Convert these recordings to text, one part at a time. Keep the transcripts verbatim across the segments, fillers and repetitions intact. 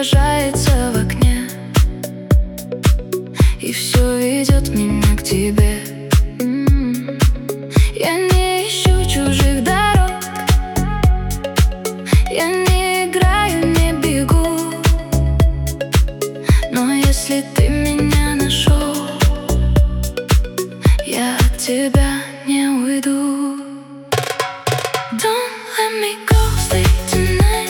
отражается в окне, и все ведет меня к тебе. Я не ищу чужих дорог, я не играю, не бегу. Но если ты меня нашел, я от тебя не уйду. Don't let me go, stay tonight.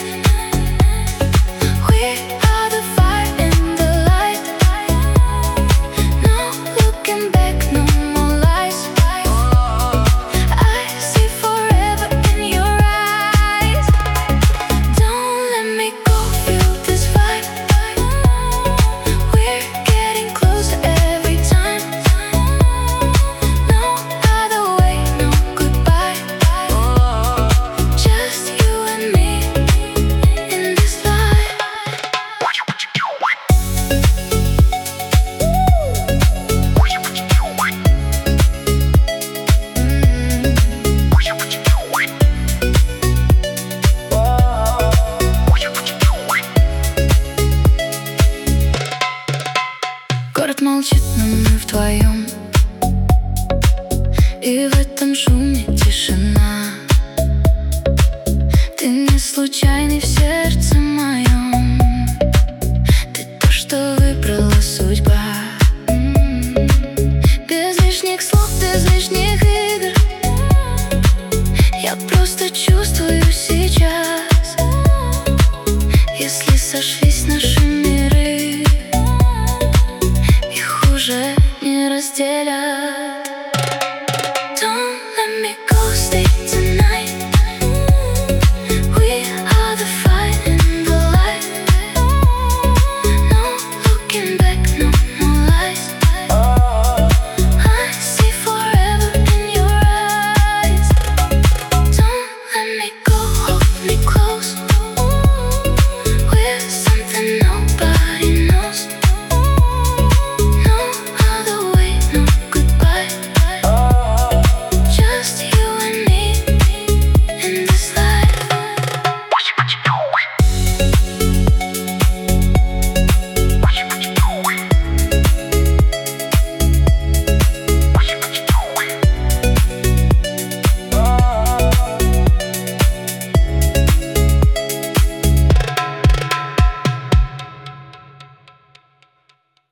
We are the fire and the light. No looking back, no more lies. I see forever in your eyes. Don't let me go, feel this vibe. We're getting closer every time. No other way, no goodbye. Just you and me in this life. Город молчит, но мы вдвоем, и в этом шуме тишина. Ты не случайный в сердце моем, ты то, что выбрала судьба. Без лишних слов, без лишних игр, я просто чувствую сейчас. Если сошлись наши